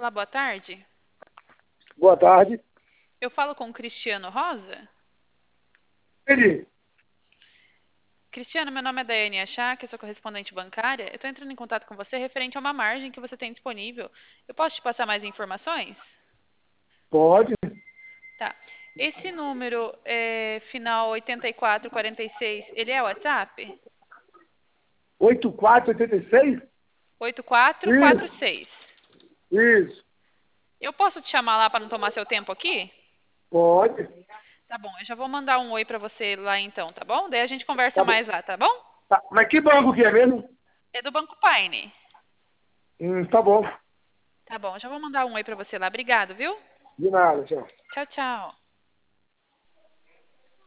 Olá, boa tarde. Boa tarde. Eu falo com o Cristiano Rosa? Ele, Cristiano, meu nome é Daiane Achá, sou correspondente bancária. Eu estou entrando em contato com você referente a uma margem que você tem disponível. Eu posso te passar mais informações? pode? Tá. Esse número final 8446, ele é o WhatsApp? 8486? Isso, 8446. isso. Eu posso te chamar lá para não tomar seu tempo aqui? Pode. Tá bom, eu já vou mandar um oi para você lá então, tá bom? Daí a gente conversa Tá bom. mais lá, tá bom? Tá. Mas que banco que é mesmo? É do Banco Paine. Tá bom. Tá bom, já vou mandar um oi para você lá. Obrigado, viu? De nada, tchau. Tchau, tchau.